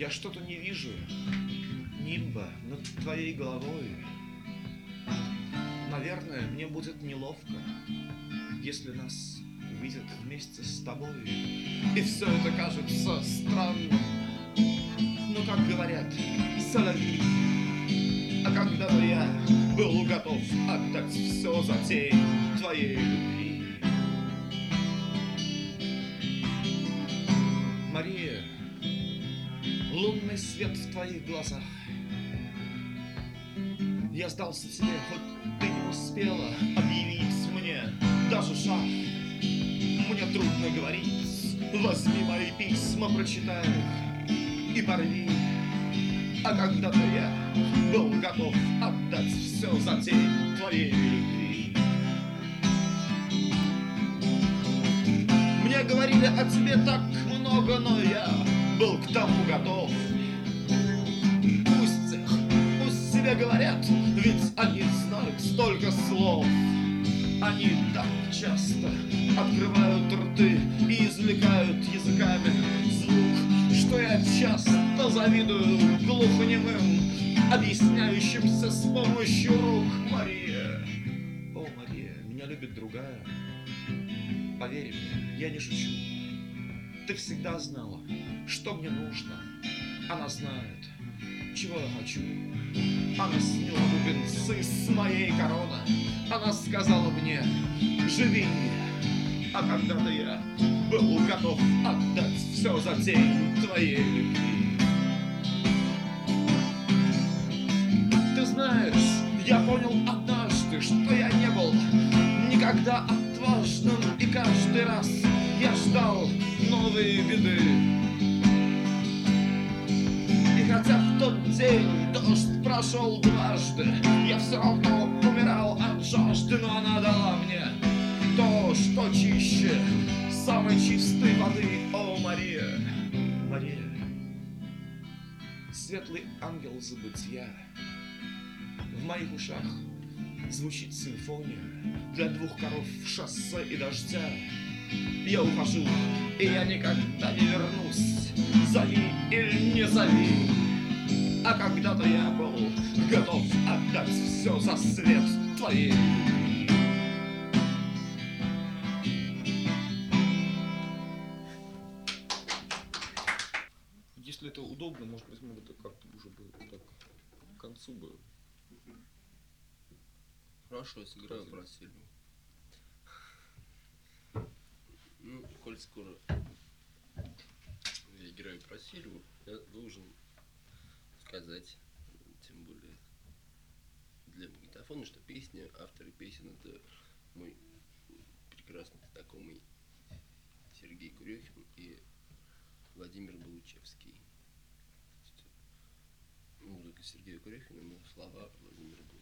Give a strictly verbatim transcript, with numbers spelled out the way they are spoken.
Я что-то не вижу нимба над твоей головой. Наверное, мне будет неловко, если нас увидят вместе с тобой. И все это кажется странным. Но, как говорят соловьи, а когда-то я был готов отдать все за тень твоей любви. Мария, лунный свет в твоих глазах. Я сдался тебе, хоть ты не успела объявить мне даже шаг. Мне трудно говорить, возьми мои письма, прочитай их и порви. А когда-то я был готов отдать все за тень твоей любви. Мне говорили о тебе так много, но я был к тому готов. Пусть их, пусть себе говорят, ведь они знают столько слов. Они так часто открывают рты и извлекают языками звук, что я часто завидую глухонемым, объясняющимся с помощью рук. Мария, о, Мария, меня любит другая. Поверь мне, я не шучу. Ты всегда знала, что мне нужно. Она знает, чего я хочу. Она сняла бубенцы с моей короны. Она сказала мне: живи. А когда-то я был готов отдать все за тень твоей любви. Ты знаешь, я понял однажды, что я не был никогда отважным, и каждый раз я ждал новые беды. И хотя в тот день дождь прошел дважды, я все равно умирал от жажды, но она дала мне то, что чище самой чистой воды. О, Мария, Мария, светлый ангел забытья, в моих ушах звучит симфония для двух коров, шоссе и дождя. Я ухожу, и я никогда не вернусь. Зови или не зови. А когда-то я был готов отдать все за свет твоей любви. Если это удобно, может быть, мы бы это как-то уже бы так к концу бы. Хорошо, я сыграю про Сильву. Ну, коль скоро я играю про Сильву, я должен сказать, тем более для магнитофона, что песня, авторы песен — это мой прекрасный знакомый Сергей Курехин и Владимир Балучевский. Музыка Сергея Курехина, но слова Владимира Балучевского.